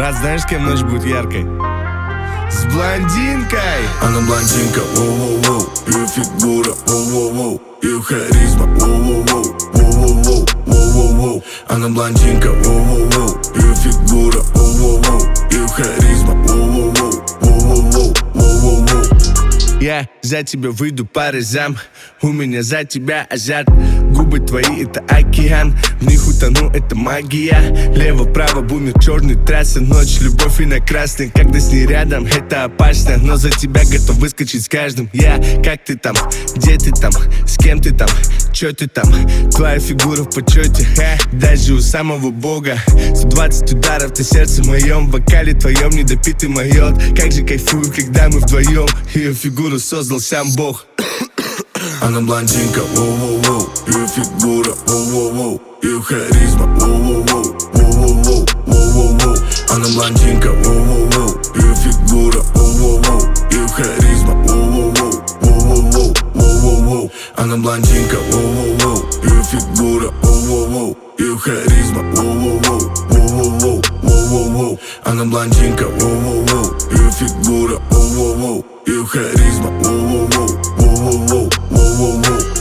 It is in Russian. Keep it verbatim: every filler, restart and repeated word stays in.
Брат, знаешь, с кем ночь будет яркой? С блондинкой. Она блондинка, воу-воу-воу. Ее фигура, воу-воу-воу. Ее харизма, воу-воу-воу. Воу-воу-воу, воу-воу-воу. Она блондинка, воу-воу-воу. Ее фигура, воу-воу-воу. Ее харизма, воу-воу-воу. Воу-воу-воу, воу-воу-воу. Я за тебя выйду по разам. У меня за тебя азарт. Губы твои — это океан. В них утону, это магия. Лево-право бумер, черный трасса. Ночь, любовь и на красный. Когда с ней рядом, это опасно. Но за тебя готов выскочить с каждым. Я, как ты там? Где ты там? С кем ты там? Чё ты там? Твоя фигура в почете. Ха, даже у самого бога. сто двадцать ударов на сердце моем. В бокале твоем недопитый майот. Как же кайфую, когда мы вдвоем. Ее фигуру создал сам Бог. Она блондинка, воу-воу-воу. Ее фигура, воу-воу-воу. Ее харизма, воу-воу-воу. Воу-воу-воу, воу-воу-воу. Она блондинка, воу-воу-воу. Ее фигура, воу-воу-воу. Ее харизма, воу-воу-воу. Воу-воу-воу, воу-воу-воу. Она блондинка, воу-воу-воу. Ее фигура, воу-воу-воу. Ее харизма, воу-воу-воу. Воу-воу-воу, воу-воу-воу. Она блондинка, воу-воу-воу. Ее фигура, воу-воу-воу. Ее харизма, воу-воу-воу. Воу-воу-воу, воу-воу-воу.